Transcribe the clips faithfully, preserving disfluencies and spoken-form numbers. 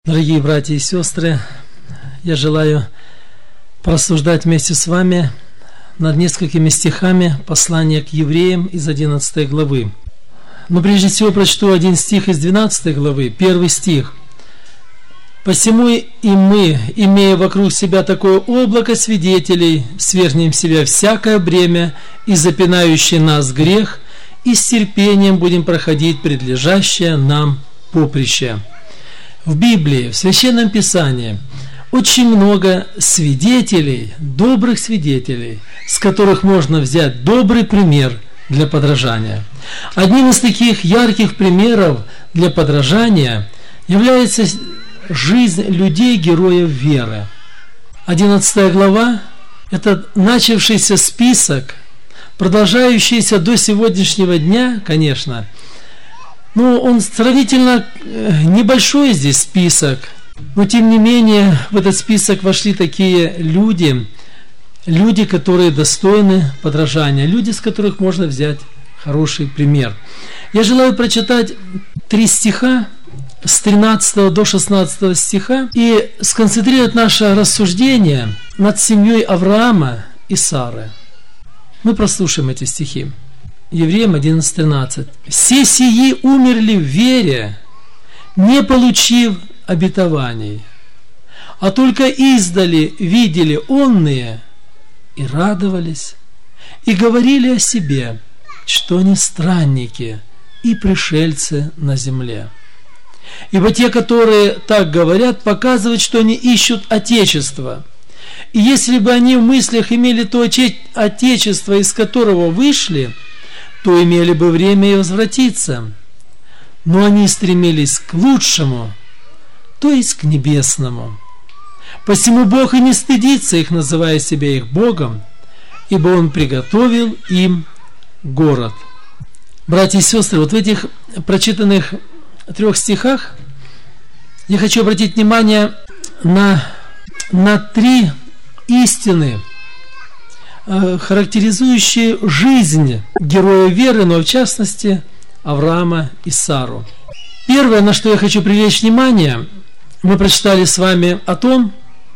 Дорогие братья и сестры, я желаю порассуждать вместе с вами над несколькими стихами послания к евреям из одиннадцатой главы. Но прежде всего прочту один стих из двенадцатой главы, первый стих. «Посему и мы, имея вокруг себя такое облако свидетелей, свергнем в себя всякое бремя и запинающий нас грех, и с терпением будем проходить предлежащее нам поприще». В Библии, в Священном Писании очень много свидетелей, добрых свидетелей, с которых можно взять добрый пример для подражания. Одним из таких ярких примеров для подражания является жизнь людей, героев веры. одиннадцатая глава – это начавшийся список, продолжающийся до сегодняшнего дня, конечно. Но он сравнительно небольшой здесь список, но тем не менее в этот список вошли такие люди, люди, которые достойны подражания, люди, с которых можно взять хороший пример. Я желаю прочитать три стиха с тринадцатого до шестнадцатого стиха и сконцентрировать наше рассуждение над семьей Авраама и Сары. Мы прослушаем эти стихи. Евреям одиннадцать тринадцать. «Все сии умерли в вере, не получив обетований, а только издали видели онные и радовались, и говорили о себе, что они странники и пришельцы на земле. Ибо те, которые так говорят, показывают, что они ищут Отечество. И если бы они в мыслях имели то Отечество, из которого вышли, то имели бы время и возвратиться. Но они стремились к лучшему, то есть к небесному. Посему Бог и не стыдится их, называя себя их Богом, ибо Он приготовил им город». Братья и сестры, вот в этих прочитанных трех стихах я хочу обратить внимание на, на три истины, характеризующие жизнь героя веры, но в частности Авраама и Сару. Первое, на что я хочу привлечь внимание, мы прочитали с вами о том,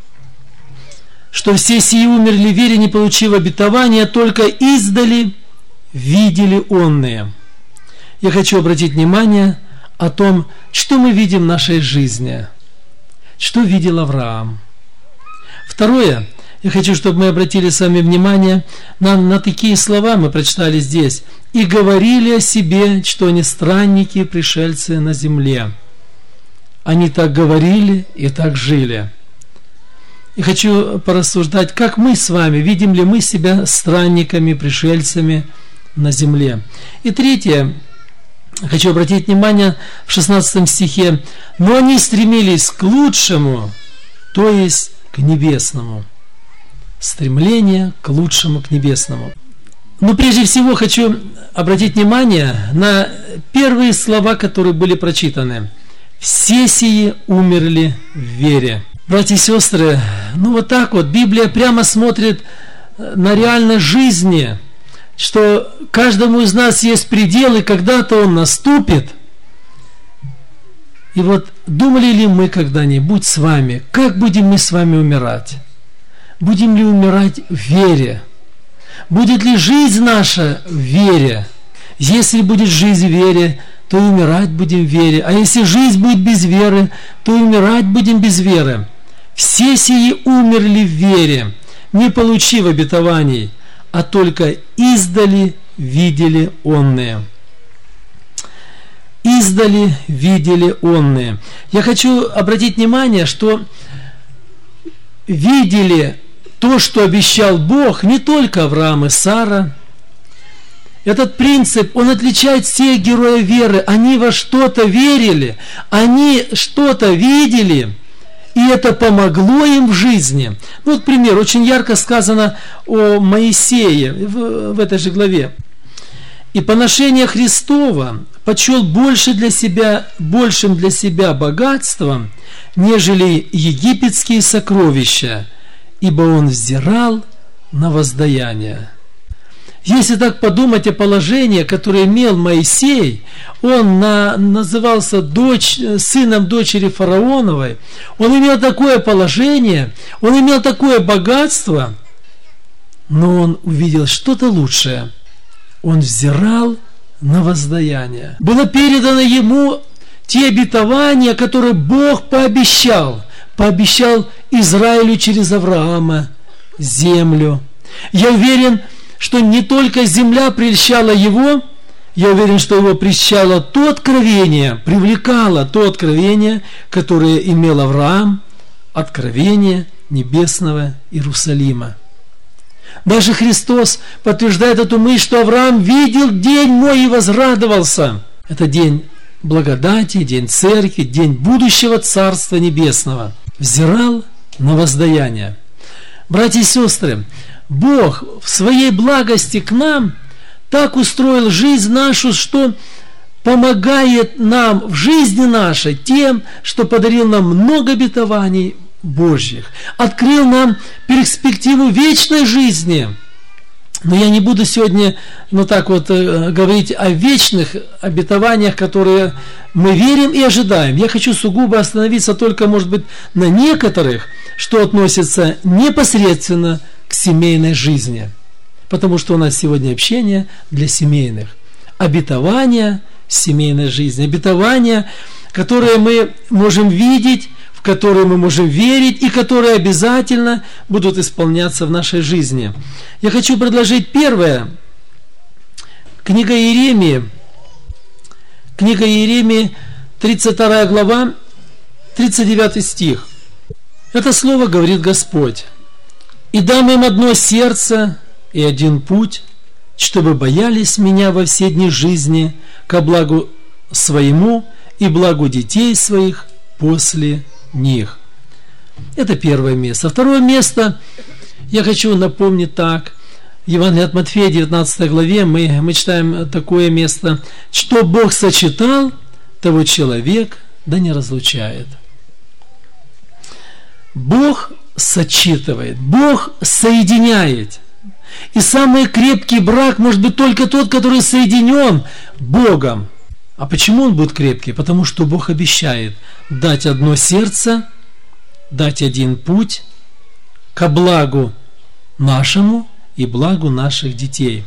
что все сии умерли в вере, не получив обетования, только издали видели онные. Я хочу обратить внимание о том, что мы видим в нашей жизни, что видел Авраам. Второе, я хочу, чтобы мы обратили с вами внимание на, на такие слова, мы прочитали здесь. «И говорили о себе, что они странники, пришельцы на земле». Они так говорили и так жили. И хочу порассуждать, как мы с вами, видим ли мы себя странниками, пришельцами на земле. И третье, хочу обратить внимание в шестнадцатом стихе. «Но они стремились к лучшему, то есть к небесному». Стремление к лучшему, к небесному. Но прежде всего хочу обратить внимание на первые слова, которые были прочитаны. «Все сии умерли в вере». Братья и сестры, ну вот так вот Библия прямо смотрит на реальность жизни, что каждому из нас есть предел, и когда-то он наступит. И вот думали ли мы когда-нибудь с вами, как будем мы с вами умирать? Будем ли умирать в вере? Будет ли жизнь наша в вере? Если будет жизнь в вере, то и умирать будем в вере. А если жизнь будет без веры, то и умирать будем без веры. Все сии умерли в вере, не получив обетований, а только издали видели онные. Издали видели онные. Я хочу обратить внимание, что видели то, что обещал Бог, не только Авраам и Сара. Этот принцип, он отличает всех героев веры. Они во что-то верили, они что-то видели, и это помогло им в жизни. Ну, вот пример, очень ярко сказано о Моисее в, в этой же главе. «И поношение Христова почел больше для себя, большим для себя богатством, нежели египетские сокровища, ибо он взирал на воздаяние». Если так подумать о положении, которое имел Моисей, он на, назывался дочь, сыном дочери фараоновой, он имел такое положение, он имел такое богатство, но он увидел что-то лучшее. Он взирал на воздаяние. Было передано ему те обетования, которые Бог пообещал. Пообещал Израилю через Авраама землю. Я уверен, что не только земля прельщала его, я уверен, что его прельщало то откровение, привлекало то откровение, которое имел Авраам, откровение небесного Иерусалима. Даже Христос подтверждает эту мысль, что Авраам видел день мой и возрадовался. Это день благодати, день церкви, день будущего Царства Небесного. Взирал на воздаяние. Братья и сестры, Бог в своей благости к нам так устроил жизнь нашу, что помогает нам в жизни нашей тем, что подарил нам много обетований Божьих, открыл нам перспективу вечной жизни. Но я не буду сегодня, ну так вот, говорить о вечных обетованиях, которые мы верим и ожидаем. Я хочу сугубо остановиться только, может быть, на некоторых, что относится непосредственно к семейной жизни. Потому что у нас сегодня общение для семейных. Обетования семейной жизни. Обетования, которые мы можем видеть, в которые мы можем верить и которые обязательно будут исполняться в нашей жизни. Я хочу предложить первое. Книга Иеремии. Книга Иеремии, тридцать вторая глава, тридцать девятый стих. Это слово говорит Господь. «И дам им одно сердце и один путь, чтобы боялись меня во все дни жизни, ко благу своему и благу детей своих после них». Это первое место. Второе место я хочу напомнить так. В Евангелии от Матфея, девятнадцатой главе, мы, мы читаем такое место: «Что Бог сочетал, того человек да не разлучает». Бог сочетывает, Бог соединяет. И самый крепкий брак может быть только тот, который соединен Богом. А почему он будет крепкий? Потому что Бог обещает дать одно сердце, дать один путь ко благу нашему и благу наших детей.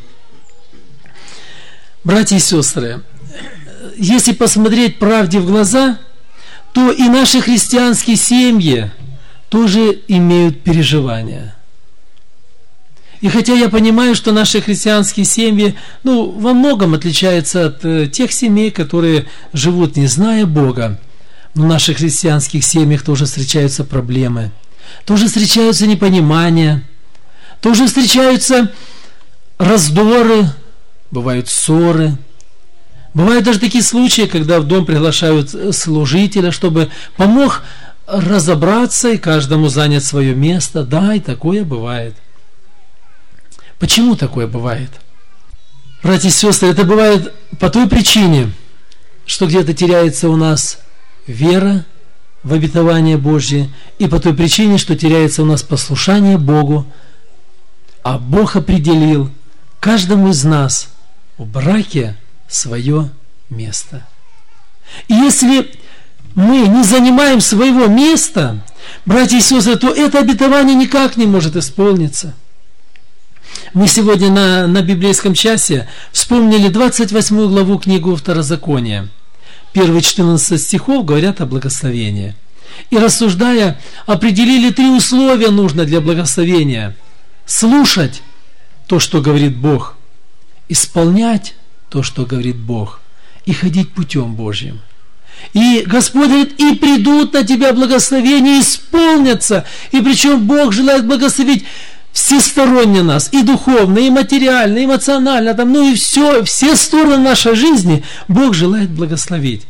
Братья и сестры, если посмотреть правде в глаза, то и наши христианские семьи тоже имеют переживания. И хотя я понимаю, что наши христианские семьи, ну, во многом отличаются от э, тех семей, которые живут, не зная Бога, но в наших христианских семьях тоже встречаются проблемы, тоже встречаются непонимания, тоже встречаются раздоры, бывают ссоры. Бывают даже такие случаи, когда в дом приглашают служителя, чтобы помог разобраться и каждому занять свое место. Да, и такое бывает. Почему такое бывает? Братья и сестры, это бывает по той причине, что где-то теряется у нас вера в обетование Божье, и по той причине, что теряется у нас послушание Богу, а Бог определил каждому из нас в браке свое место. И если мы не занимаем своего места, братья и сестры, то это обетование никак не может исполниться. Мы сегодня на, на библейском часе вспомнили двадцать восьмую главу книгу Второзакония. Первые четырнадцать стихов говорят о благословении. И рассуждая, определили три условия нужно для благословения. Слушать то, что говорит Бог, исполнять то, что говорит Бог, и ходить путем Божьим. И Господь говорит: и придут на тебя благословения, исполнятся. И причем Бог желает благословить всесторонне нас, и духовно, и материально, и эмоционально, там, ну и все, все стороны нашей жизни Бог желает благословить.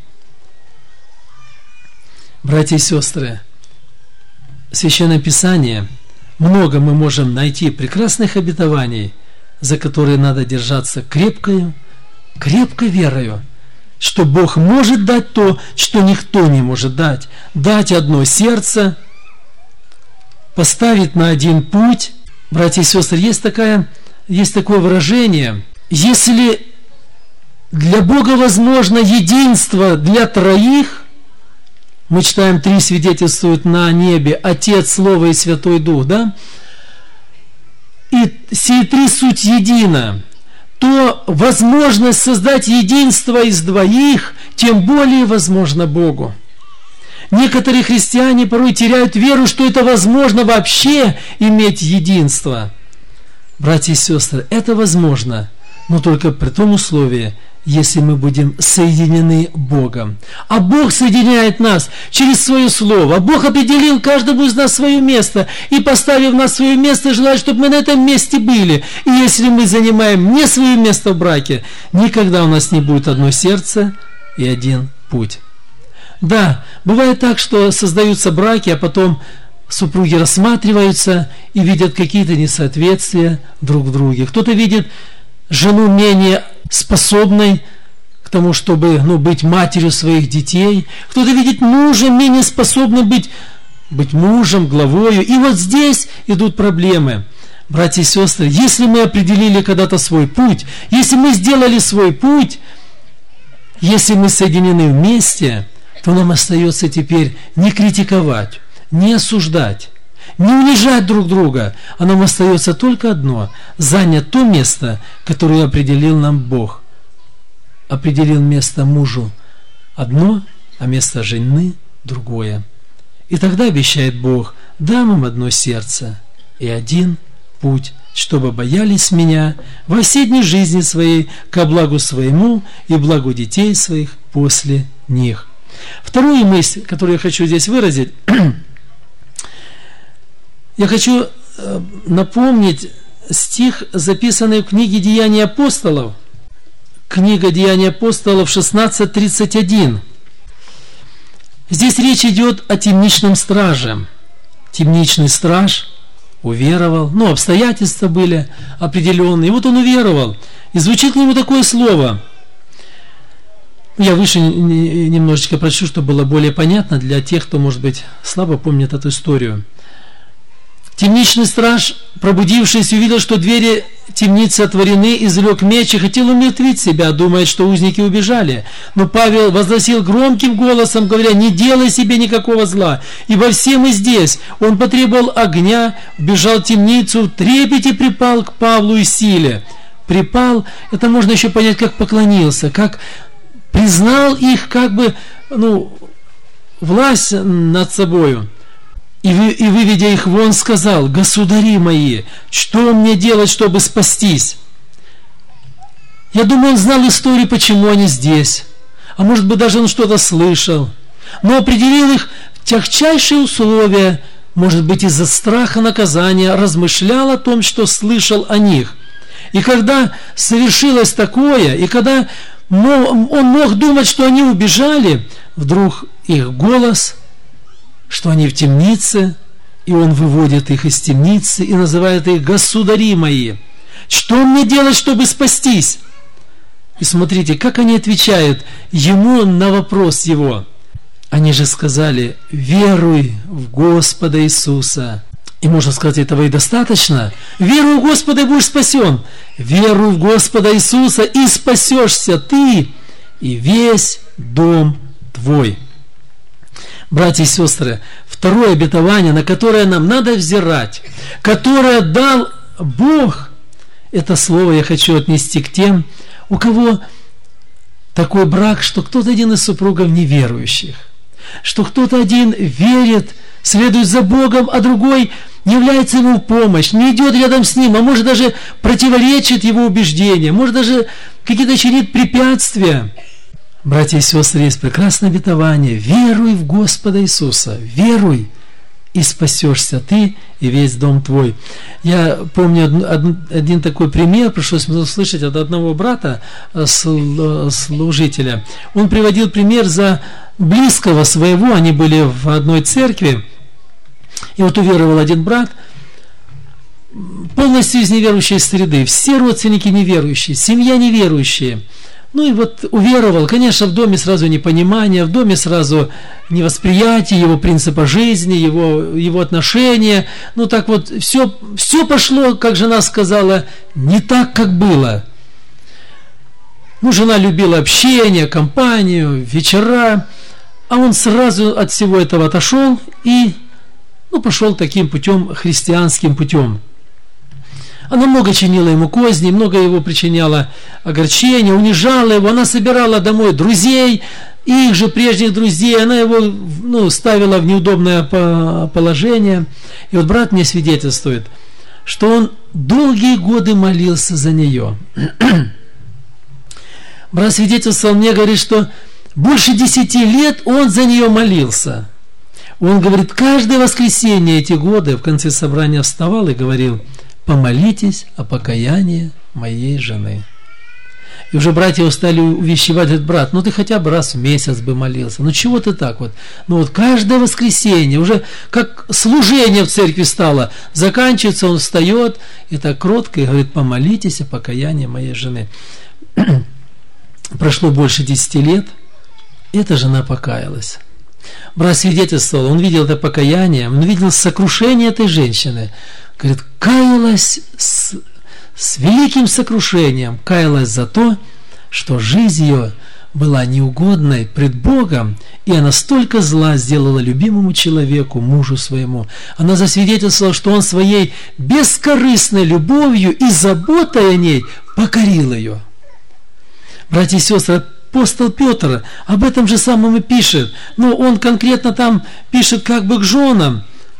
Братья и сестры, в Священном Писании много мы можем найти прекрасных обетований, за которые надо держаться крепкою, крепкой верою, что Бог может дать то, что никто не может дать. Дать одно сердце, поставить на один путь. Братья и сестры, есть такая есть такое выражение: если для Бога возможно единство для троих, мы читаем, три свидетельствуют на небе: Отец, Слово и Святой Дух, да? И сии три суть едино, то возможность создать единство из двоих тем более возможно Богу. Некоторые христиане порой теряют веру, что это возможно вообще иметь единство. Братья и сестры, это возможно, но только при том условии, если мы будем соединены Богом. А Бог соединяет нас через Свое Слово. Бог определил каждому из нас свое место и, поставив нас в свое место, желает, чтобы мы на этом месте были. И если мы занимаем не свое место в браке, никогда у нас не будет одно сердце и один путь. Да, бывает так, что создаются браки, а потом супруги рассматриваются и видят какие-то несоответствия друг в друге. Кто-то видит жену менее способной к тому, чтобы ну, быть матерью своих детей. Кто-то видит мужа менее способным быть, быть мужем, главою. И вот здесь идут проблемы. Братья и сестры, если мы определили когда-то свой путь, если мы сделали свой путь, если мы соединены вместе, то нам остается теперь не критиковать, не осуждать, не унижать друг друга, а нам остается только одно – занять то место, которое определил нам Бог. Определил место мужу одно, а место жены другое. И тогда обещает Бог: дам им одно сердце и один путь, чтобы боялись меня во все дни жизни своей ко благу своему и благу детей своих после них. Вторую мысль, которую я хочу здесь выразить, я хочу напомнить стих, записанный в книге «Деяния апостолов». Книга «Деяния апостолов» шестнадцать тридцать один. Здесь речь идет о темничном страже. Темничный страж уверовал, ну, обстоятельства были определенные. И вот он уверовал. И звучит к нему такое слово. Я выше немножечко прочту, чтобы было более понятно для тех, кто, может быть, слабо помнит эту историю. Темничный страж, пробудившись, увидел, что двери темницы отворены, извлек меч и хотел умертвить себя, думая, что узники убежали. Но Павел возгласил громким голосом, говоря: не делай себе никакого зла, ибо все мы здесь. Он потребовал огня, вбежал в темницу, в трепете припал к Павлу и Силе. Припал, это можно еще понять, как поклонился, как признал их как бы, ну, власть над собою. И, вы, и выведя их вон, сказал: государи мои, что мне делать, чтобы спастись? Я думаю, он знал историю, почему они здесь. А может быть, даже он что-то слышал. Но определил их в тягчайшие условия, может быть, из-за страха наказания, размышлял о том, что слышал о них. И когда совершилось такое, и когда он мог думать, что они убежали, вдруг их голос, что они в темнице, и он выводит их из темницы и называет их: государи мои, что мне делать, чтобы спастись? И смотрите, как они отвечают ему на вопрос его. Они же сказали: веруй в Господа Иисуса. И можно сказать, этого и достаточно. Веруй в Господа и будешь спасен. Веруй в Господа Иисуса и спасешься ты и весь дом твой. Братья и сестры, второе обетование, на которое нам надо взирать, которое дал Бог, это слово я хочу отнести к тем, у кого такой брак, что кто-то один из супругов неверующих, что кто-то один верит, следует за Богом, а другой является ему в помощь, не идет рядом с ним, а может даже противоречит его убеждениям, может даже какие-то чинит препятствия. Братья и сестры, есть прекрасное обетование: веруй в Господа Иисуса, веруй, и спасешься ты и весь дом твой. Я помню один такой пример, пришлось мне услышать от одного брата, служителя. Он приводил пример за близкого своего, они были в одной церкви, и вот уверовал один брат, полностью из неверующей среды, все родственники неверующие, семья неверующая. Ну и вот уверовал, конечно, в доме сразу непонимание, в доме сразу невосприятие его принципа жизни, его, его отношения. Ну так вот, все, все пошло, как жена сказала, не так, как было. Ну, жена любила общение, компанию, вечера, а он сразу от всего этого отошел и ну, пошел таким путем, христианским путем. Она много чинила ему козни, много его причиняла огорчения, унижала его. Она собирала домой друзей, их же прежних друзей. Она его ну, ставила в неудобное положение. И вот брат мне свидетельствует, что он долгие годы молился за нее. Брат свидетельствовал мне, говорит, что больше десяти лет он за нее молился. Он говорит, каждое воскресенье эти годы в конце собрания вставал и говорил: помолитесь о покаянии моей жены. И уже братья устали увещевать, говорит: брат, ну ты хотя бы раз в месяц бы молился. Ну чего ты так вот? Ну вот каждое воскресенье, уже как служение в церкви стало, заканчивается, он встает и так кротко и говорит: помолитесь о покаянии моей жены. Прошло больше десяти лет, и эта жена покаялась. Брат свидетельствовал, он видел это покаяние, он видел сокрушение этой женщины. Говорит, каялась с, с великим сокрушением, каялась за то, что жизнь ее была неугодной пред Богом, и она столько зла сделала любимому человеку, мужу своему. Она засвидетельствовала, что он своей бескорыстной любовью и заботой о ней покорил ее. Братья и сестры, апостол Петр об этом же самом и пишет, но он конкретно там пишет как бы к женам.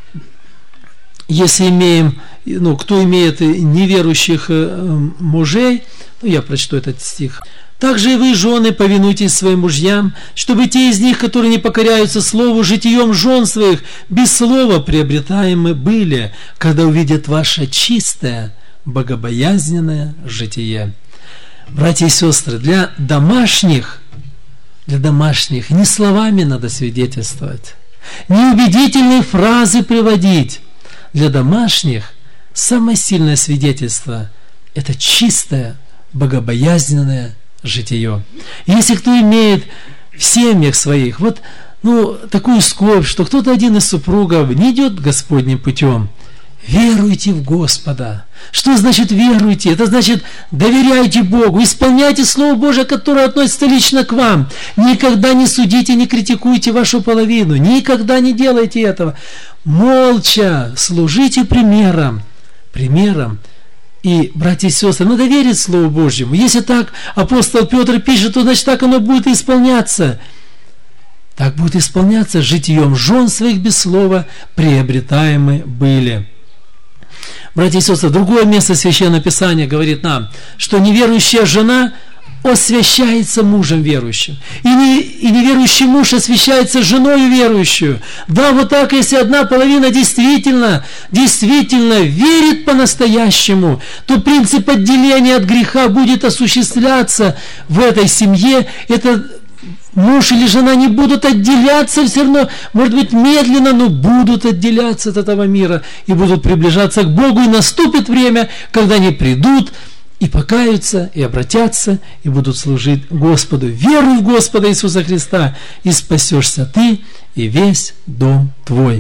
Если имеем, ну, кто имеет неверующих мужей, ну, я прочту этот стих. «Также и вы, жены, повинуйтесь своим мужьям, чтобы те из них, которые не покоряются слову, житием жен своих, без слова приобретаемы были, когда увидят ваше чистое, богобоязненное житие». Братья и сестры, для домашних, для домашних не словами надо свидетельствовать, не убедительные фразы приводить. Для домашних самое сильное свидетельство – это чистое, богобоязненное житие. Если кто имеет в семьях своих вот ну, такую скорбь, что кто-то один из супругов не идет Господним путем, веруйте в Господа. Что значит веруйте? Это значит доверяйте Богу, исполняйте Слово Божие, которое относится лично к вам. Никогда не судите, не критикуйте вашу половину, никогда не делайте этого. Молча служите примером, примером. И, братья и сестры, надо верить Слову Божьему. Если так апостол Петр пишет, то значит так оно будет исполняться. Так будет исполняться житием жен своих без слова приобретаемы были. Братья и сестры, другое место Священного Писания говорит нам, что неверующая жена освящается мужем верующим. И, не, и неверующий муж освящается женой верующую. Да, вот так, если одна половина действительно, действительно верит по-настоящему, то принцип отделения от греха будет осуществляться в этой семье. Это муж или жена не будут отделяться все равно, может быть, медленно, но будут отделяться от этого мира и будут приближаться к Богу. И наступит время, когда они придут и покаются, и обратятся, и будут служить Господу. Веруй в Господа Иисуса Христа, и спасешься ты и весь дом твой.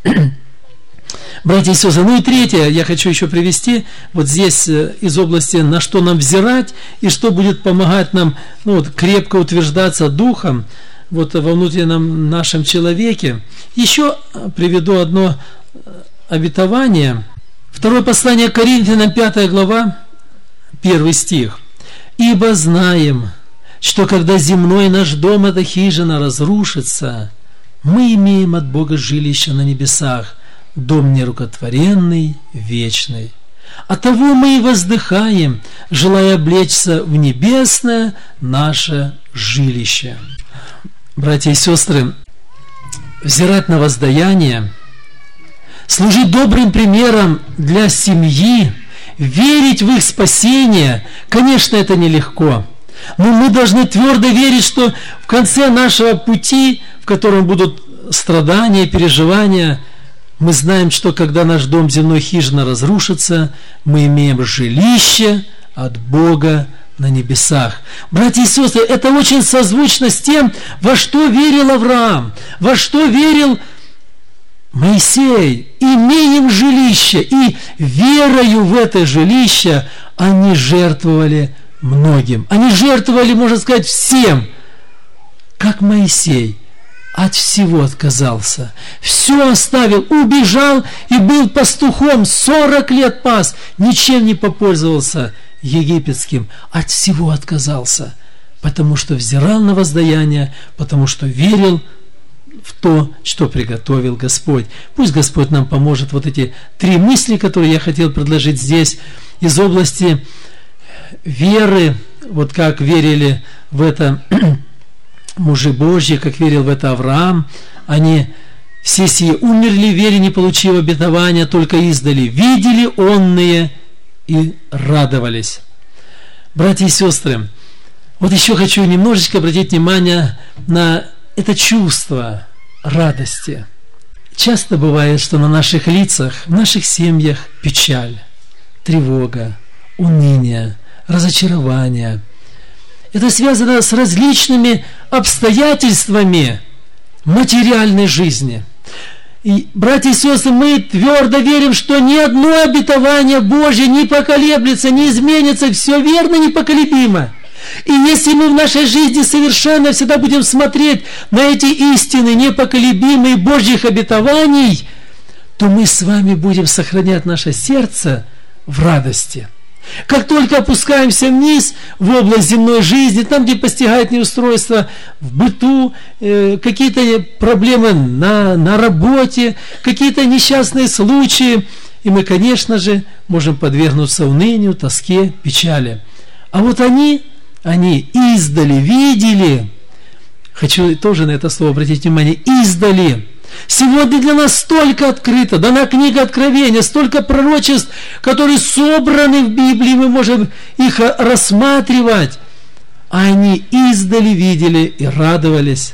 Братья и сестры, ну и третье, я хочу еще привести вот здесь из области, на что нам взирать и что будет помогать нам ну, вот, крепко утверждаться духом вот, во внутреннем нашем человеке. Еще приведу одно обетование. Второе послание к Коринфянам, пятая глава, первый стих. «Ибо знаем, что когда земной наш дом, эта хижина, разрушится, мы имеем от Бога жилище на небесах, дом нерукотворенный, вечный. Оттого мы и воздыхаем, желая облечься в небесное наше жилище». Братья и сестры, взирать на воздаяние, служить добрым примером для семьи, верить в их спасение, конечно, это нелегко. Но мы должны твердо верить, что в конце нашего пути, в котором будут страдания, переживания, мы знаем, что когда наш дом земной хижина разрушится, мы имеем жилище от Бога на небесах. Братья и сестры, это очень созвучно с тем, во что верил Авраам, во что верил Моисей. Имеем жилище, и верою в это жилище они жертвовали многим. Они жертвовали, можно сказать, всем, как Моисей. От всего отказался, все оставил, убежал и был пастухом, сорок лет пас, ничем не попользовался египетским, от всего отказался, потому что взирал на воздаяние, потому что верил в то, что приготовил Господь. Пусть Господь нам поможет. Вот эти три мысли, которые я хотел предложить здесь, из области веры, вот как верили в это мужи Божьи, как верил в это Авраам, они все сии умерли в вере, не получив обетования, только издали видели онные и радовались. Братья и сестры, вот еще хочу немножечко обратить внимание на это чувство радости. Часто бывает, что на наших лицах, в наших семьях печаль, тревога, уныние, разочарование. Это связано с различными обстоятельствами материальной жизни. И, братья и сестры, мы твердо верим, что ни одно обетование Божье не поколеблется, не изменится, все верно, непоколебимо. И если мы в нашей жизни совершенно всегда будем смотреть на эти истины непоколебимые Божьих обетований, то мы с вами будем сохранять наше сердце в радости. Как только опускаемся вниз в область земной жизни, там, где постигает неустройство в быту, э, какие-то проблемы на, на работе, какие-то несчастные случаи, и мы, конечно же, можем подвергнуться унынию, тоске, печали. А вот они, они издали, видели, хочу тоже на это слово обратить внимание, издали. Сегодня для нас столько открыто, дана книга Откровения, столько пророчеств, которые собраны в Библии, мы можем их рассматривать. А они издали видели и радовались.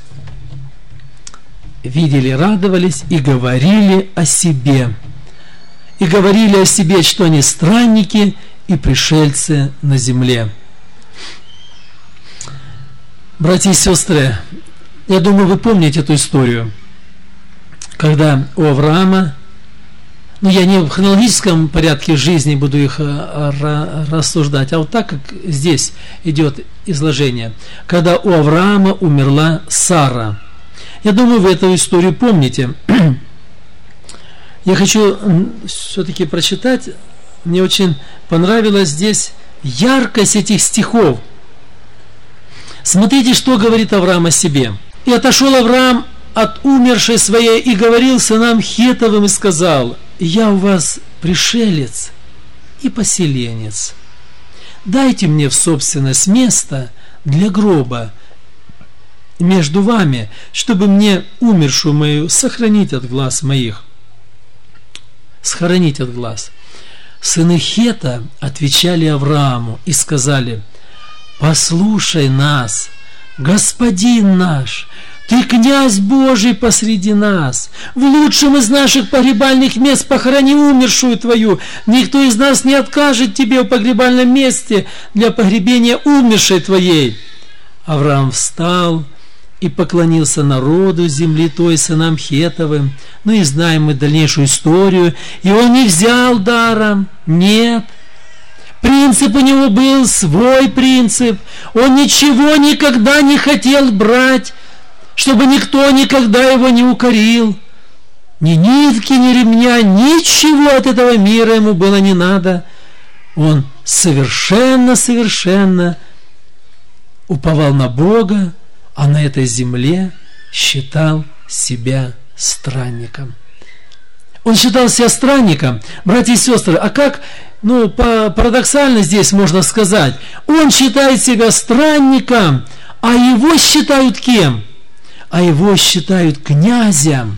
Видели, радовались и говорили о себе. И говорили о себе, что они странники и пришельцы на земле. Братья и сестры, я думаю, вы помните эту историю. Когда у Авраама, ну я не в хронологическом порядке жизни буду их рассуждать, а вот так, как здесь идет изложение, когда у Авраама умерла Сара. Я думаю, вы эту историю помните. Я хочу все-таки прочитать, мне очень понравилась здесь яркость этих стихов. Смотрите, что говорит Авраам о себе. «И отошел Авраам от умершей своей и говорил сынам Хетовым и сказал: я у вас пришелец и поселенец. Дайте мне в собственность место для гроба между вами, чтобы мне умершую мою сохранить от глаз моих». Схоронить от глаз. Сыны Хета отвечали Аврааму и сказали: послушай нас, господин наш, Ты князь Божий посреди нас. В лучшем из наших погребальных мест похорони умершую Твою. Никто из нас не откажет Тебе в погребальном месте для погребения умершей Твоей. Авраам встал и поклонился народу земли той, сынам Хетовым. Ну и знаем мы дальнейшую историю. И он не взял даром. Нет. Принцип у него был свой принцип. Он ничего никогда не хотел брать, чтобы никто никогда его не укорил. Ни нитки, ни ремня, ничего от этого мира ему было не надо. Он совершенно-совершенно уповал на Бога, а на этой земле считал себя странником. Он считал себя странником, братья и сестры, а как, ну, парадоксально здесь можно сказать, он считает себя странником, а его считают кем? А его считают князем.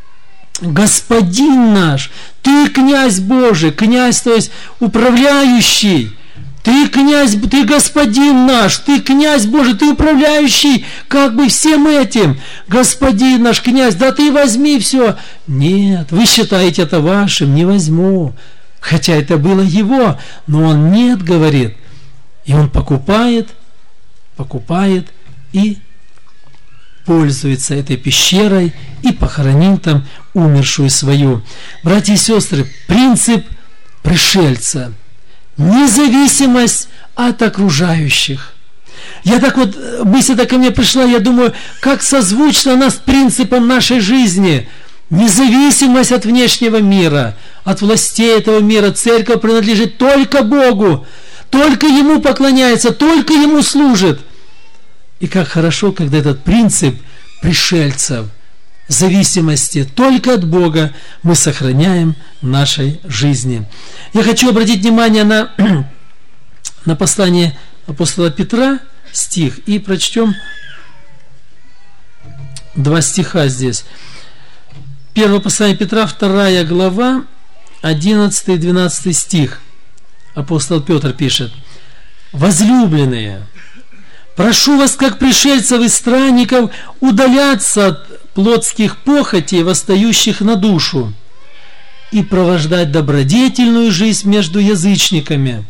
Господин наш, ты князь Божий, князь, то есть управляющий. Ты князь, ты господин наш, ты князь Божий, ты управляющий как бы всем этим. Господин наш князь, да ты возьми все. Нет, вы считаете это вашим, не возьму. Хотя это было его, но он нет, говорит. И он покупает, покупает и пользуется этой пещерой и похоронил там умершую свою. Братья и сестры, принцип пришельца. Независимость от окружающих. Я так вот, мысль так ко мне пришла, я думаю, как созвучно она с принципом нашей жизни. Независимость от внешнего мира, от властей этого мира. Церковь принадлежит только Богу, только Ему поклоняется, только Ему служит. И как хорошо, когда этот принцип пришельцев, зависимости только от Бога мы сохраняем в нашей жизни. Я хочу обратить внимание на, на послание апостола Петра, стих, и прочтем два стиха здесь. Первое послание Петра, вторая глава, одиннадцатый и двенадцатый стих. Апостол Петр пишет: «Возлюбленные, прошу вас, как пришельцев и странников, удаляться от плотских похотей, восстающих на душу, и провождать добродетельную жизнь между язычниками,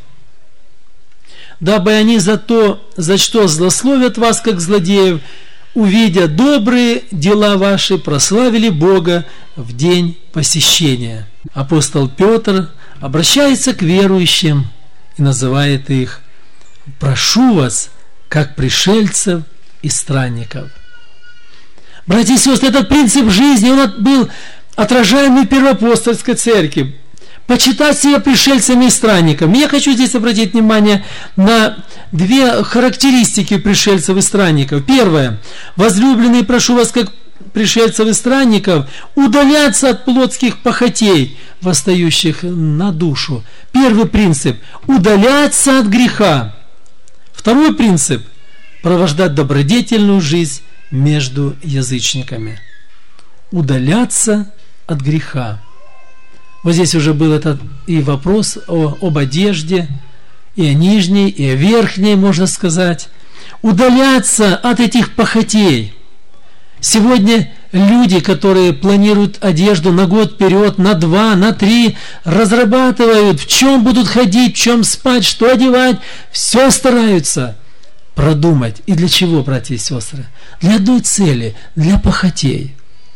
дабы они за то, за что злословят вас, как злодеев, увидя добрые дела ваши, прославили Бога в день посещения». Апостол Петр обращается к верующим и называет их: «Прошу вас, как пришельцев и странников». Братья и сестры, этот принцип жизни, он был отражаемый в первоапостольской церкви. Почитать себя пришельцами и странниками. Я хочу здесь обратить внимание на две характеристики пришельцев и странников. Первое. Возлюбленные, прошу вас, как пришельцев и странников, удаляться от плотских похотей, восстающих на душу. Первый принцип. Удаляться от греха. Второй принцип. Провождать добродетельную жизнь между язычниками. Удаляться от греха. Вот здесь уже был этот и вопрос о, об одежде, и о нижней, и о верхней, можно сказать. Удаляться от этих похотей. Сегодня люди, которые планируют одежду на год вперед, на два, на три, разрабатывают, в чем будут ходить, в чем спать, что одевать, все стараются продумать. И для чего, братья и сестры? Для одной цели, для похотей.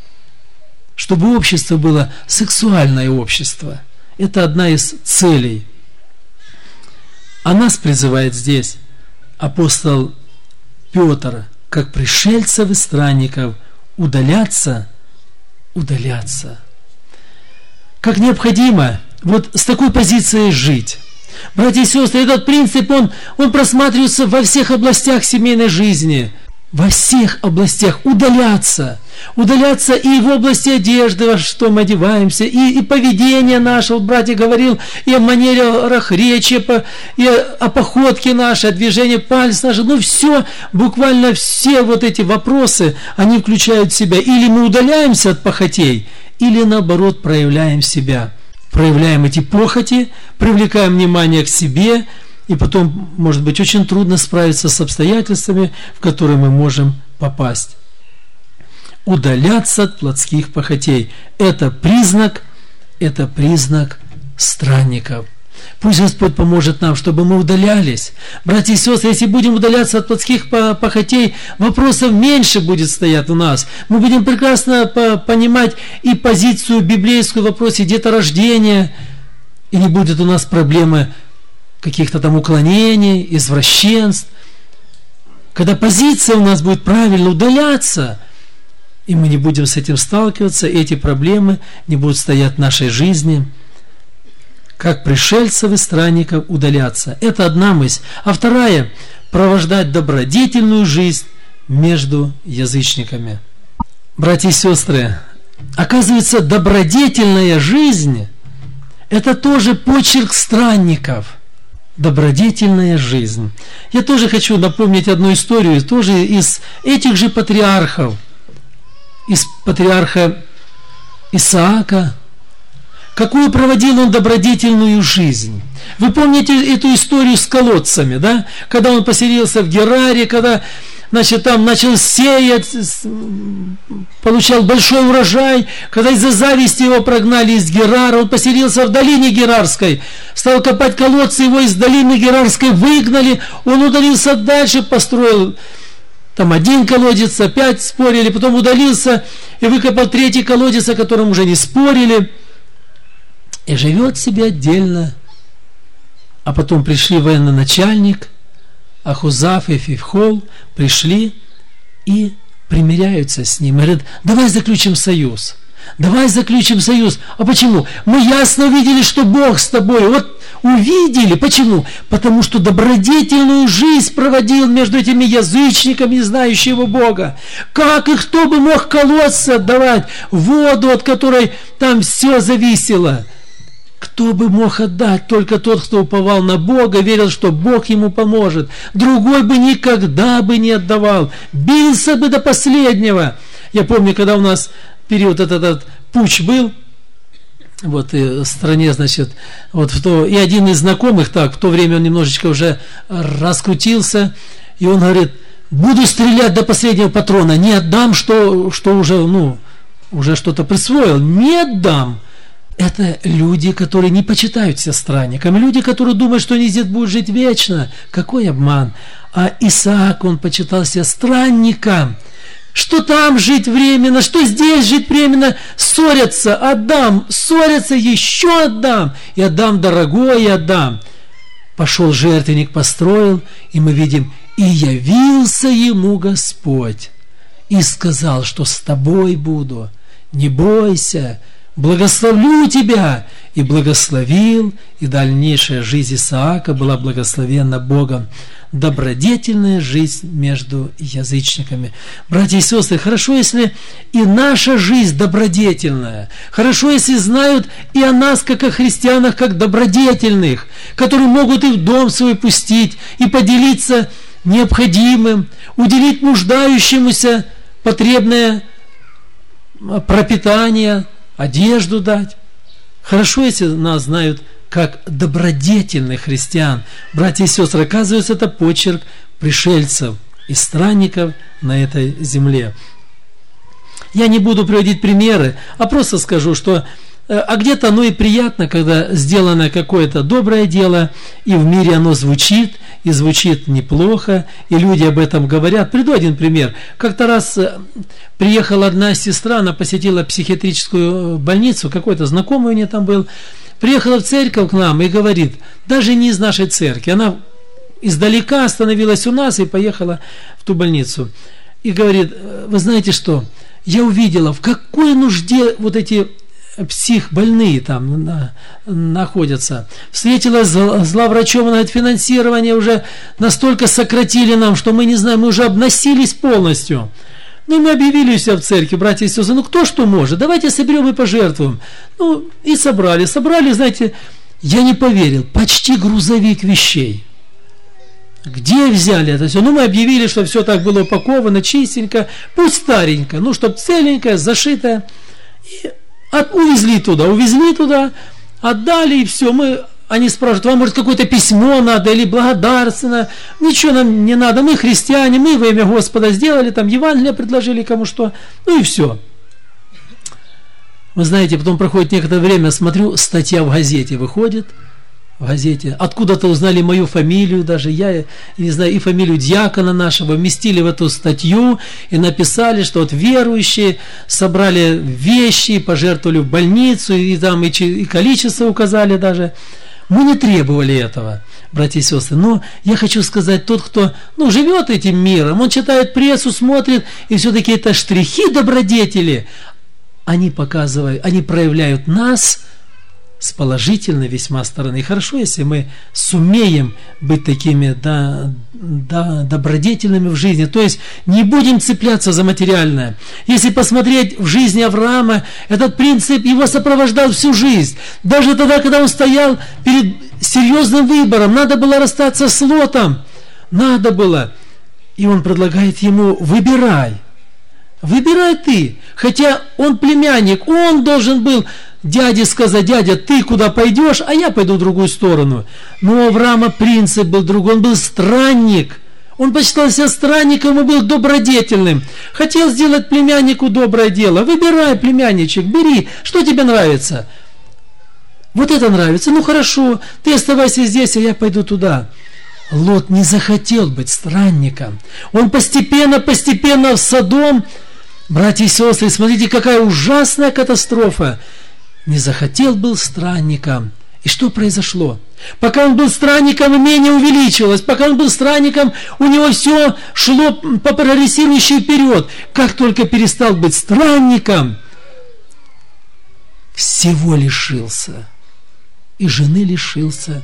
Чтобы общество было сексуальное общество. Это одна из целей. А нас призывает здесь апостол Петр, как пришельцев и странников, удаляться, удаляться. Как необходимо вот с такой позицией жить. Братья и сестры, этот принцип, он, он просматривается во всех областях семейной жизни. Во всех областях удаляться. Удаляться и в области одежды, во что мы одеваемся, и, и поведение наше. Вот братья говорил и о манерах речи, и о, о походке нашей, о движении пальцев наших. Ну все, буквально все вот эти вопросы, они включают в себя. Или мы удаляемся от похотей, или наоборот проявляем себя. Проявляем эти похоти, привлекаем внимание к себе, и потом, может быть, очень трудно справиться с обстоятельствами, в которые мы можем попасть. Удаляться от плотских похотей. Это признак, это признак странников. Пусть Господь поможет нам, чтобы мы удалялись. Братья и сестры, если будем удаляться от плотских похотей, вопросов меньше будет стоять у нас. Мы будем прекрасно понимать и позицию библейскую в вопросе деторождения, и не будет у нас проблемы каких-то там уклонений, извращенств. Когда позиция у нас будет правильно удаляться, и мы не будем с этим сталкиваться, эти проблемы не будут стоять в нашей жизни. Как пришельцев и странников удаляться. Это одна мысль. А вторая – провождать добродетельную жизнь между язычниками. Братья и сестры, оказывается, добродетельная жизнь – это тоже почерк странников. Добродетельная жизнь. Я тоже хочу напомнить одну историю, тоже из этих же патриархов, из патриарха Исаака. Какую проводил он добродетельную жизнь? Вы помните эту историю с колодцами, да? Когда он поселился в Гераре, когда значит, там начал сеять, получал большой урожай. Когда из-за зависти его прогнали из Герара, он поселился в долине Герарской, стал копать колодцы, его из долины Герарской выгнали, он удалился дальше, построил там один колодец, опять спорили, потом удалился и выкопал третий колодец, о котором уже не спорили, и живет себе отдельно. А потом пришли военачальник, Ахузаф и Фивхол, пришли и примиряются с ним. Говорят, давай заключим союз. Давай заключим союз. А почему? Мы ясно увидели, что Бог с тобой. Вот увидели. Почему? Потому что добродетельную жизнь проводил между этими язычниками, знающими его Бога. Как и кто бы мог колодцы отдавать, воду, от которой там все зависело? Кто бы мог отдать? Только тот, кто уповал на Бога, верил, что Бог ему поможет. Другой бы никогда бы не отдавал. Бился бы до последнего. Я помню, когда у нас период этот, этот путч был, вот и в стране, значит, вот в то, и один из знакомых, так, в то время он немножечко уже раскрутился, и он говорит, буду стрелять до последнего патрона, не отдам, что, что уже, ну, уже что-то присвоил, не отдам. Это люди, которые не почитают себя странниками, люди, которые думают, что они здесь будут жить вечно. Какой обман! А Исаак, он почитал себя странником. Что там жить временно, что здесь жить временно, ссорятся, отдам, ссорятся, еще отдам, и отдам дорогое, и отдам. Пошел жертвенник, построил, и мы видим, и явился ему Господь, и сказал, что с тобой буду, не бойся, благословлю тебя, и благословил, и дальнейшая жизнь Исаака была благословенна Богом. Добродетельная жизнь между язычниками. Братья и сестры, хорошо, если и наша жизнь добродетельная. Хорошо, если знают и о нас, как о христианах, как добродетельных, которые могут и в дом свой пустить, и поделиться необходимым, уделить нуждающемуся потребное пропитание, одежду дать. Хорошо, если нас знают как добродетельных христиан. Братья и сестры, оказывается, это почерк пришельцев и странников на этой земле. Я не буду приводить примеры, а просто скажу, что а где-то оно и приятно, когда сделано какое-то доброе дело, и в мире оно звучит, и звучит неплохо, и люди об этом говорят. Приду один пример. Как-то раз приехала одна сестра, она посетила психиатрическую больницу, какой-то знакомый у нее там был, приехала в церковь к нам и говорит, даже не из нашей церкви, она издалека остановилась у нас и поехала в ту больницу. И говорит, вы знаете что, я увидела, в какой нужде вот эти психбольные там на, находятся. Встретилась с главврачом, она говорит, финансирование уже настолько сократили нам, что мы не знаем, мы уже обносились полностью. Ну, мы объявили у себя в церкви, братья и сестры, ну, кто что может, давайте соберем и пожертвуем. Ну, и собрали. Собрали, знаете, я не поверил, почти грузовик вещей. Где взяли это все? Ну, мы объявили, что все так было упаковано, чистенько, пусть старенько, ну, чтобы целенькое, зашитое. И от, увезли туда, увезли туда, отдали, и все. Мы, они спрашивают, вам, может, какое-то письмо надо или благодарственно? Ничего нам не надо, мы христиане, мы во имя Господа сделали, там Евангелие предложили кому что, ну и все. Вы знаете, потом проходит некоторое время, смотрю, статья в газете выходит, в газете, откуда-то узнали мою фамилию, даже я, не знаю, и фамилию диакона нашего, вместили в эту статью и написали, что вот верующие собрали вещи, пожертвовали в больницу, и там и, и количество указали даже. Мы не требовали этого, братья и сестры, но я хочу сказать, тот, кто ну, живет этим миром, он читает прессу, смотрит, и все-таки это штрихи добродетели, они показывают, они проявляют нас с положительной весьма стороны. И хорошо, если мы сумеем быть такими да, да, добродетельными в жизни, то есть не будем цепляться за материальное. Если посмотреть в жизни Авраама, этот принцип его сопровождал всю жизнь. Даже тогда, когда он стоял перед серьезным выбором, надо было расстаться с Лотом. Надо было. И он предлагает ему, выбирай. Выбирай ты. Хотя он племянник, он должен был дяде сказать, дядя, ты куда пойдешь, а я пойду в другую сторону. Но у Авраама принцип был другой, он был странник. Он почитал себя странником и был добродетельным. Хотел сделать племяннику доброе дело. Выбирай, племянничек, бери, что тебе нравится. Вот это нравится, ну хорошо, ты оставайся здесь, а я пойду туда. Лот не захотел быть странником. Он постепенно, постепенно в Содом, братья и сестры, смотрите, какая ужасная катастрофа. Не захотел был странником. И что произошло? Пока он был странником, имение увеличивалось. Пока он был странником, у него все шло по прогрессирующей вперед. Как только перестал быть странником, всего лишился. И жены лишился.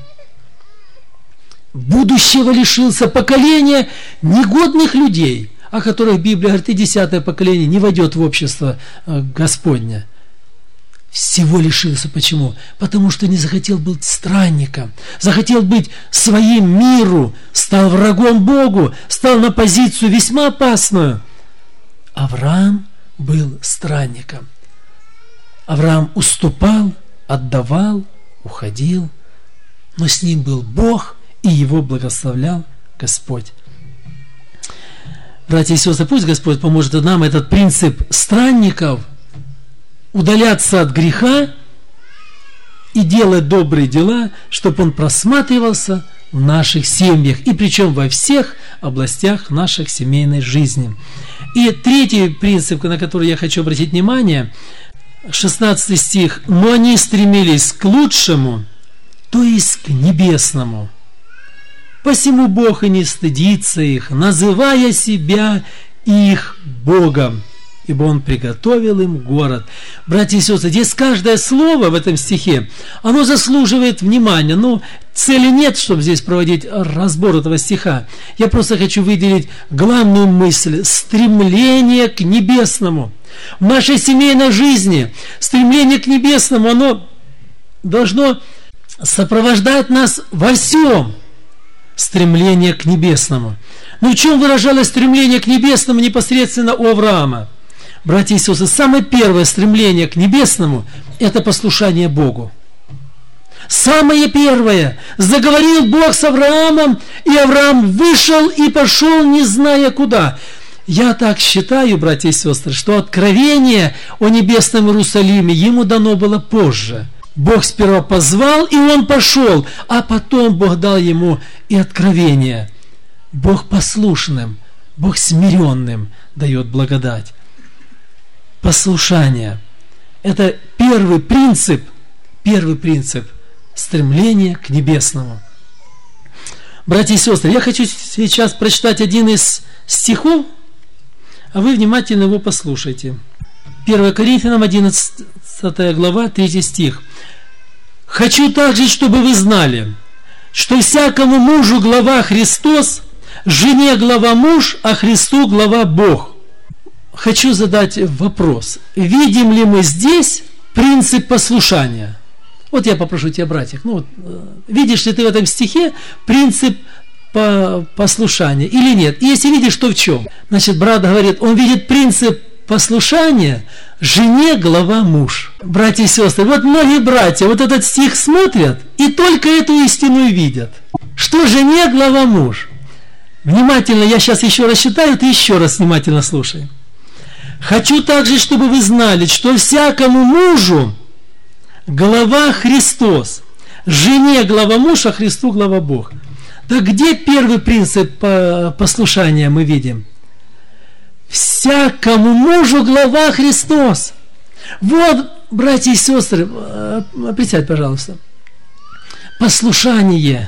Будущего лишился. Поколения негодных людей, о которых Библия говорит, и десятое поколение не войдет в общество Господня. Всего лишился. Почему? Потому что не захотел быть странником, захотел быть своим миру, стал врагом Богу, стал на позицию весьма опасную. Авраам был странником. Авраам уступал, отдавал, уходил, но с ним был Бог, и его благословлял Господь. Братья и сестры, пусть Господь поможет нам этот принцип странников удаляться от греха и делать добрые дела, чтобы он просматривался в наших семьях, и причем во всех областях наших семейной жизни. И третий принцип, на который я хочу обратить внимание, шестнадцатый стих. «Но они стремились к лучшему, то есть к небесному. Посему Бог и не стыдится их, называя себя их Богом, ибо Он приготовил им город». Братья и сестры, здесь каждое слово в этом стихе, оно заслуживает внимания. Но цели нет, чтобы здесь проводить разбор этого стиха. Я просто хочу выделить главную мысль – стремление к небесному. В нашей семейной жизни стремление к небесному, оно должно сопровождать нас во всем. Стремление к небесному. Но в чем выражалось стремление к небесному непосредственно у Авраама? Братья и сестры, самое первое стремление к небесному – это послушание Богу. Самое первое. Заговорил Бог с Авраамом, и Авраам вышел и пошел, не зная куда. Я так считаю, братья и сестры, что откровение о небесном Иерусалиме ему дано было позже. Бог сперва позвал, и он пошел, а потом Бог дал ему и откровение. Бог послушным, Бог смиренным дает благодать. Послушание – это первый принцип, первый принцип стремления к небесному. Братья и сестры, я хочу сейчас прочитать один из стихов, а вы внимательно его послушайте. первое Коринфянам, одиннадцатая глава, третий стих. «Хочу также, чтобы вы знали, что всякому мужу глава Христос, жене глава муж, а Христу глава Бог». Хочу задать вопрос. Видим ли мы здесь принцип послушания? Вот я попрошу тебя, братьев, ну вот, видишь ли ты в этом стихе принцип по послушания или нет? И если видишь, то в чем? Значит, брат говорит, он видит принцип послушания жене глава муж. Братья и сестры, вот многие братья вот этот стих смотрят и только эту истину видят. Что жене глава муж? Внимательно, я сейчас еще раз читаю, ты еще раз внимательно слушай. «Хочу также, чтобы вы знали, что всякому мужу глава Христос, жене глава муж, а Христу глава Бог». Так где первый принцип послушания мы видим? Всякому мужу глава Христос. Вот, братья и сестры, присядь, пожалуйста. Послушание.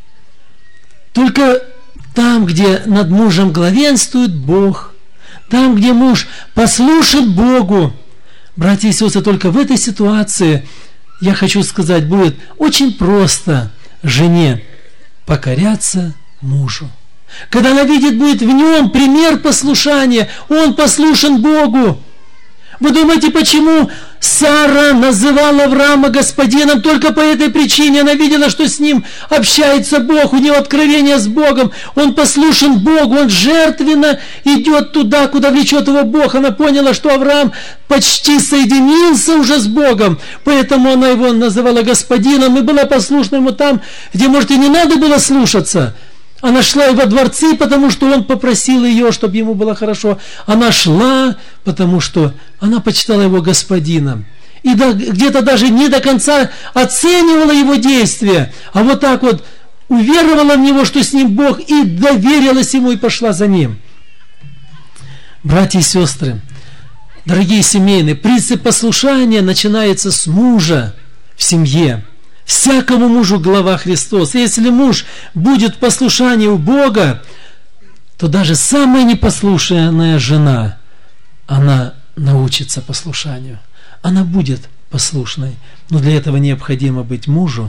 Только там, где над мужем главенствует Бог, там, где муж послушен Богу, братья и сестры, только в этой ситуации, я хочу сказать, будет очень просто жене покоряться мужу. Когда она видит, будет в нем пример послушания, он послушен Богу. Вы думаете, почему Сара называла Авраама господином? Только по этой причине она видела, что с ним общается Бог, у него откровение с Богом, он послушен Богу, он жертвенно идет туда, куда влечет его Бог. Она поняла, что Авраам почти соединился уже с Богом, поэтому она его называла господином и была послушна ему там, где, может, и не надо было слушаться. Она шла и во дворцы, потому что он попросил ее, чтобы ему было хорошо. Она шла, потому что она почитала его господином. И да, где-то даже не до конца оценивала его действия, а вот так вот уверовала в него, что с ним Бог, и доверилась ему, и пошла за ним. Братья и сестры, дорогие семейные, принцип послушания начинается с мужа в семье. Всякому мужу глава Христос. И если муж будет в послушании у Бога, то даже самая непослушная жена, она научится послушанию. Она будет послушной. Но для этого необходимо быть мужу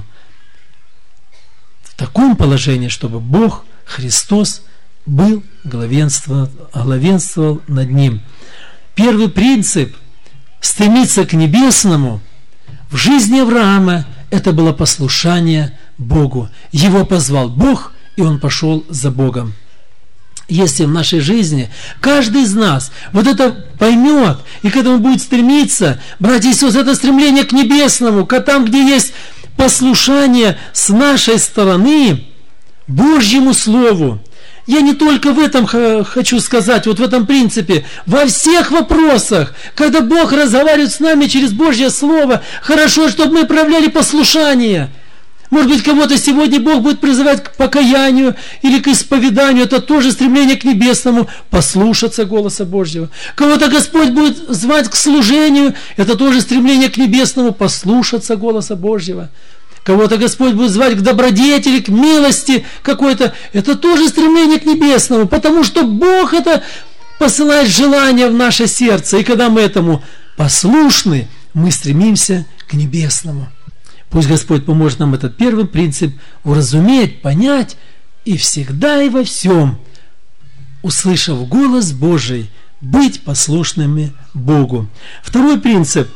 в таком положении, чтобы Бог, Христос, был, главенствовал, главенствовал над ним. Первый принцип – стремиться к небесному в жизни Авраама – это было послушание Богу. Его позвал Бог, и он пошел за Богом. Если в нашей жизни каждый из нас вот это поймет и к этому будет стремиться, братья и сестры, это стремление к небесному, к там, где есть послушание с нашей стороны Божьему Слову. Я не только в этом хочу сказать, вот в этом принципе, во всех вопросах, когда Бог разговаривает с нами через Божье Слово, хорошо, чтобы мы проявляли послушание. Может быть, кого-то сегодня Бог будет призывать к покаянию или к исповеданию, это тоже стремление к небесному, послушаться голоса Божьего. Кого-то Господь будет звать к служению, это тоже стремление к небесному, послушаться голоса Божьего. Кого-то Господь будет звать к добродетели, к милости какой-то. Это тоже стремление к небесному, потому что Бог это посылает желание в наше сердце. И когда мы этому послушны, мы стремимся к небесному. Пусть Господь поможет нам этот первый принцип уразуметь, понять и всегда и во всем, услышав голос Божий, быть послушными Богу. Второй принцип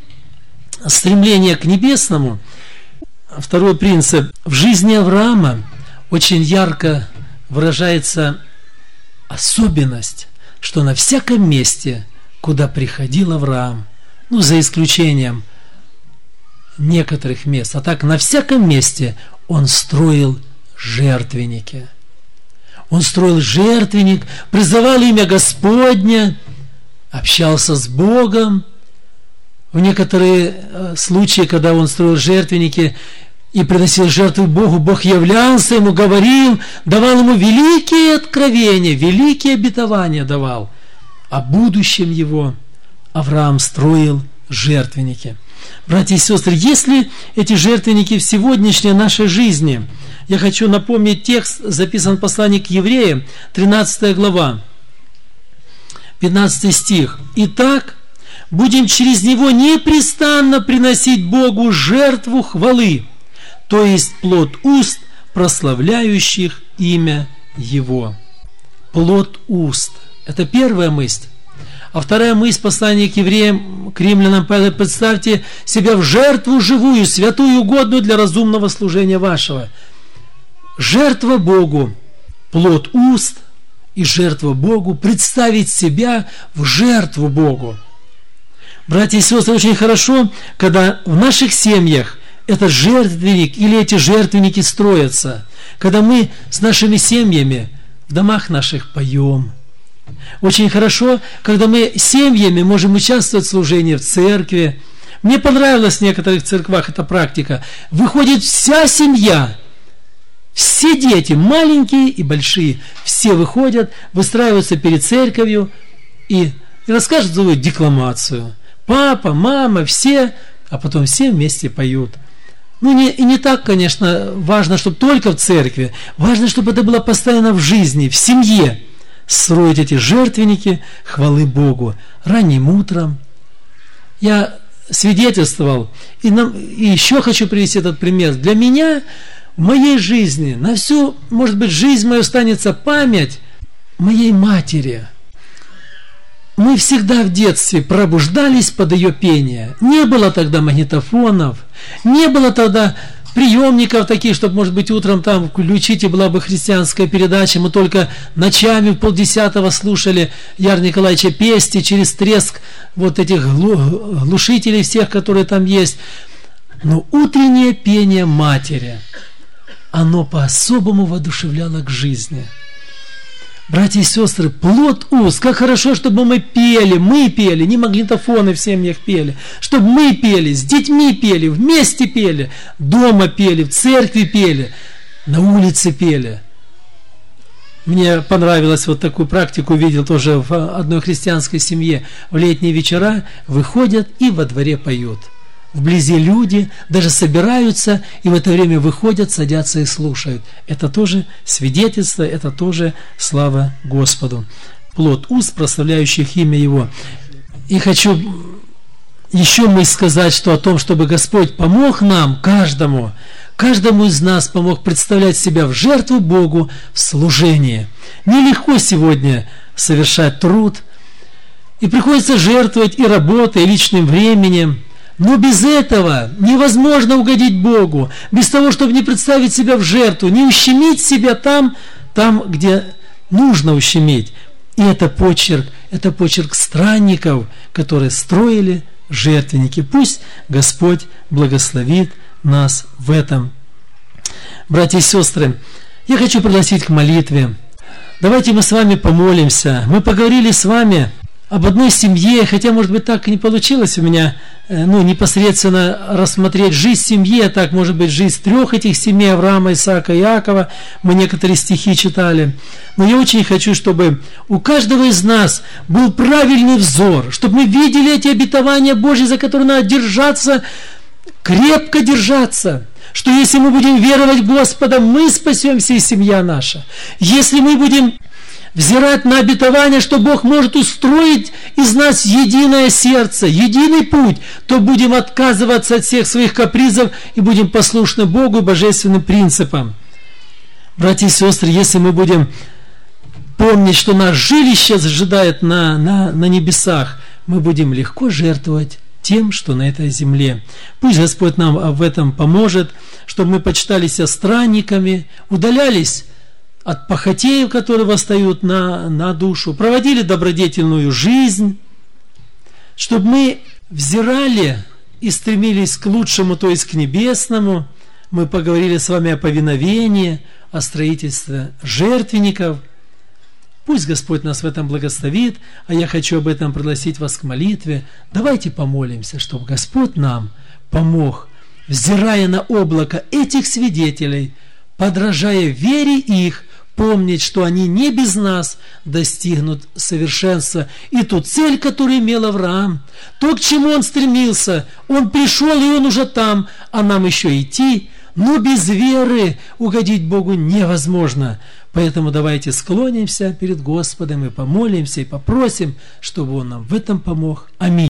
– стремление к небесному. Второй принцип. В жизни Авраама очень ярко выражается особенность, что на всяком месте, куда приходил Авраам, ну, за исключением некоторых мест, а так на всяком месте он строил жертвенники. Он строил жертвенник, призывал имя Господня, общался с Богом. В некоторые случаи, когда он строил жертвенники и приносил жертву Богу, Бог являлся ему, говорил, давал ему великие откровения, великие обетования давал. О будущем его Авраам строил жертвенники. Братья и сестры, если эти жертвенники в сегодняшней нашей жизни, я хочу напомнить текст, записан в послании к Евреям, тринадцатая глава, пятнадцатый стих. «Итак, будем через него непрестанно приносить Богу жертву хвалы, то есть плод уст, прославляющих имя Его». Плод уст. Это первая мысль. А вторая мысль послания к евреям, к римлянам, представьте себя в жертву живую, святую, угодную для разумного служения вашего. Жертва Богу, плод уст и жертва Богу, представить себя в жертву Богу. Братья и сестры, очень хорошо, когда в наших семьях этот жертвенник или эти жертвенники строятся, когда мы с нашими семьями в домах наших поем. Очень хорошо, когда мы семьями можем участвовать в служении в церкви. Мне понравилась в некоторых церквах эта практика. Выходит вся семья, все дети, маленькие и большие, все выходят, выстраиваются перед церковью и, и рассказывают декламацию. Папа, мама, все, а потом все вместе поют. Ну, не, и не так, конечно, важно, чтобы только в церкви. Важно, чтобы это было постоянно в жизни, в семье. Строить эти жертвенники хвалы Богу ранним утром. Я свидетельствовал, и, нам, и еще хочу привести этот пример. Для меня в моей жизни, на всю, может быть, жизнь мою останется память моей матери. Мы всегда в детстве пробуждались под ее пение. Не было тогда магнитофонов, не было тогда приемников таких, чтобы, может быть, утром там включить, и была бы христианская передача. Мы только ночами в полдесятого слушали Яр Николаевича Пести через треск вот этих глушителей всех, которые там есть. Но утреннее пение матери, оно по-особому воодушевляло к жизни. Братья и сестры, плод уст, как хорошо, чтобы мы пели, мы пели, не магнитофоны в семьях пели, чтобы мы пели, с детьми пели, вместе пели, дома пели, в церкви пели, на улице пели. Мне понравилось вот такую практику, видел тоже в одной христианской семье, в летние вечера выходят и во дворе поют. Вблизи люди даже собираются и в это время выходят, садятся и слушают. Это тоже свидетельство, это тоже слава Господу. Плод уст, прославляющих имя Его. И хочу еще мы сказать, что о том, чтобы Господь помог нам, каждому, каждому из нас помог представлять себя в жертву Богу в служении. Нелегко сегодня совершать труд, и приходится жертвовать и работой, и личным временем. Но без этого невозможно угодить Богу, без того, чтобы не представить себя в жертву, не ущемить себя там, там, где нужно ущемить. И это почерк, это почерк странников, которые строили жертвенники. Пусть Господь благословит нас в этом. Братья и сестры, я хочу пригласить к молитве. Давайте мы с вами помолимся. Мы поговорили с вами об одной семье, хотя, может быть, так и не получилось у меня, ну, непосредственно рассмотреть жизнь семьи, а так, может быть, жизнь трех этих семей, Авраама, Исаака и Иакова. Мы некоторые стихи читали. Но я очень хочу, чтобы у каждого из нас был правильный взор, чтобы мы видели эти обетования Божьи, за которые надо держаться, крепко держаться. Что если мы будем веровать в Господа, мы спасемся и семья наша. Если мы будем взирать на обетование, что Бог может устроить из нас единое сердце, единый путь, то будем отказываться от всех своих капризов и будем послушны Богу и божественным принципам. Братья и сестры, если мы будем помнить, что наше жилище ожидает на, на, на небесах, мы будем легко жертвовать тем, что на этой земле. Пусть Господь нам в этом поможет, чтобы мы почитали себя странниками, удалялись от похотеев, которые восстают на, на душу, проводили добродетельную жизнь, чтобы мы взирали и стремились к лучшему, то есть к небесному. Мы поговорили с вами о повиновении, о строительстве жертвенников. Пусть Господь нас в этом благословит, а я хочу об этом пригласить вас к молитве. Давайте помолимся, чтобы Господь нам помог, взирая на облако этих свидетелей, подражая вере их, помнить, что они не без нас достигнут совершенства. И ту цель, которую имел Авраам, то, к чему он стремился, он пришел, и он уже там, а нам еще идти. Но без веры угодить Богу невозможно. Поэтому давайте склонимся перед Господом и помолимся, и попросим, чтобы Он нам в этом помог. Аминь.